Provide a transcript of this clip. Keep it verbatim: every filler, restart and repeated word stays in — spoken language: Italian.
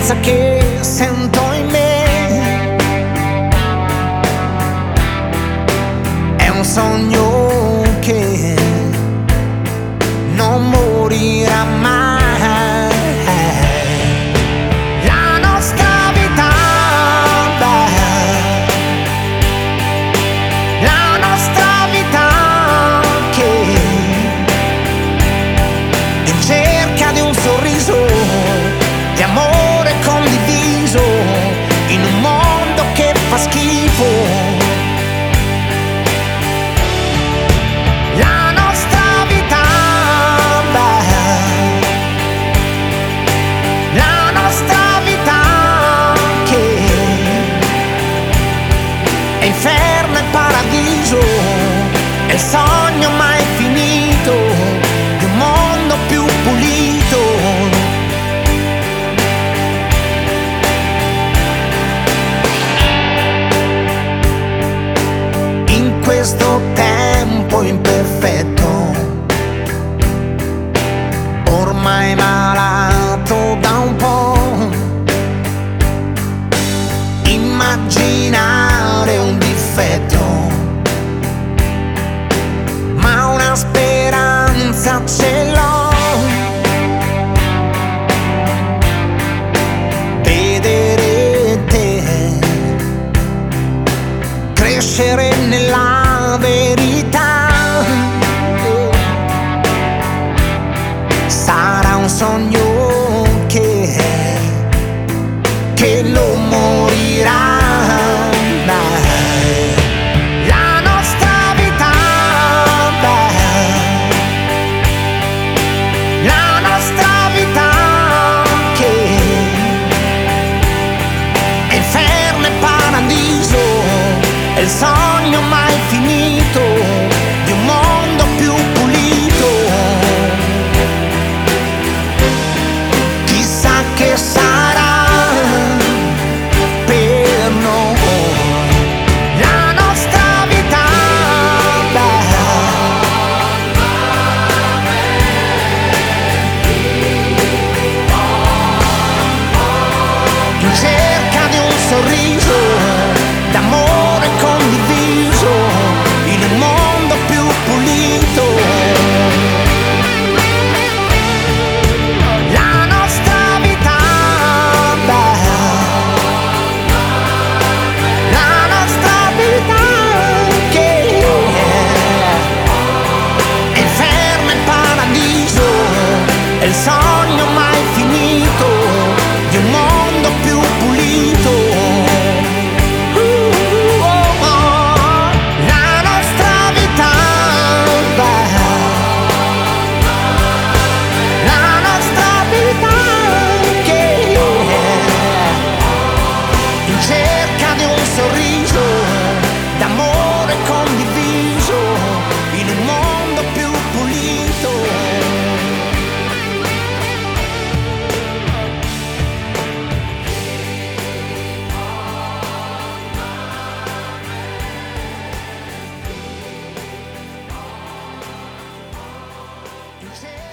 forza che sento in me è un sogno che non morirà mai. La nostra vita, la nostra vita che in cerca di un sorriso, di amore condiviso, in un mondo che fa schifo. La nostra vita, la nostra vita che è inferno e paradiso, è il sogno mai finito di un mondo più pulito. In questo tempo imperfetto, ormai malato da un po', immaginare un difetto, ma una speranza ce l'ho. Vedere te crescere nella verità sarà un sogno che, che non morirà mai. La nostra vita, la nostra vita che è inferno e paradiso, è il sogno mai finito di un mondo più pulito. Chissà che sarà per noi la nostra vita, in cerca di un sorriso, d'amore condiviso, in un mondo più pulito. La nostra vita, la nostra vita che è inferno e paradiso, è il sogno mai finito di un mondo più pulito. Cerca di un sorriso, d'amore condiviso, in un mondo più pulito. Yeah.